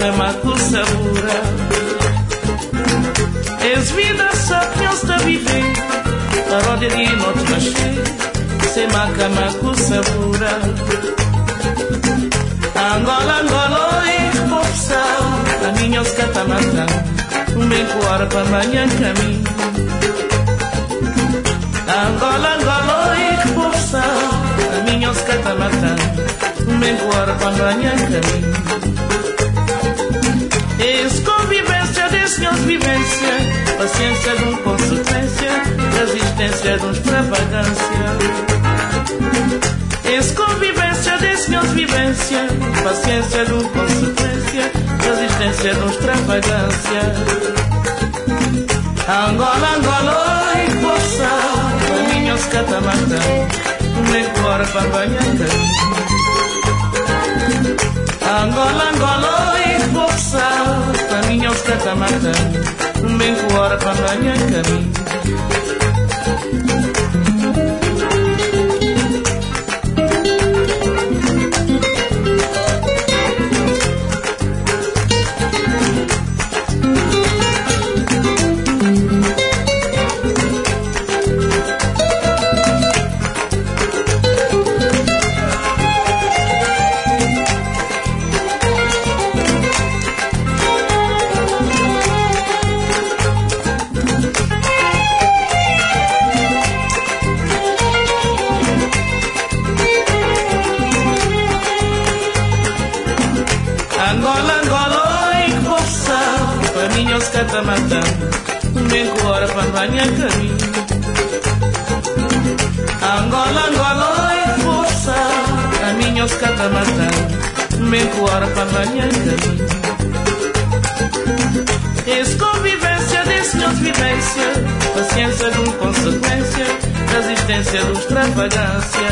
cama com sabura. Es vida só que eu estou vivendo, paródia de noite nascer, sem cama com sabura. Angola, Angola, e popsal, a minha os catamatã, bem coar para amanhã caminho. Angola, Angola, e popsal, a minha os catamatã, bem coar para amanhã caminho. Es convivência desses vivência, paciência de uma consequência, resistência de uma extravagância. Es convivência desses vivência, paciência de uma consequência, resistência de uma extravagância. Angola, Angola, e poça, caminhos catamatã, nem fora para banhar. Angola, Angola, e poça, caminhos catamatã, nem fora para banhar caminho. Angola, Angola, e poça, caminhos catamatã, bem hora para banhar caminho. Angola, Angola, e poça, caminhos catamatã, bem hora para banhar caminho. Es convivência desses vivência, paciência de uma consequência, resistência de uma extravagância.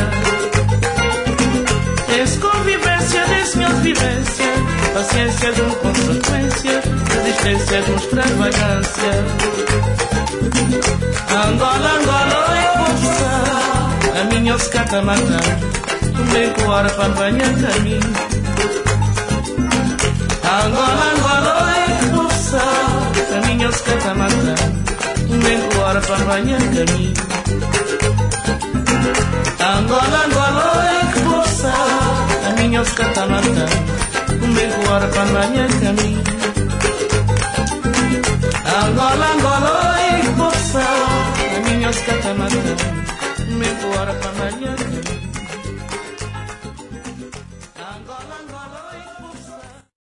Es convivência desses vivência, paciência de uma consequência, resistência de uma extravagância. Angola, Angola, e poça, a minha os catamatã, bem coar para banhar caminho. Angola, Angola, e poça, a minha os catamatã, bem coar para banhar caminho. Angola, Angola, e poça, a minha os catamatã, bem hora para amanhã caminho. Angola, Angola, e poça, a minha os catamatã, bem hora para amanhã caminho.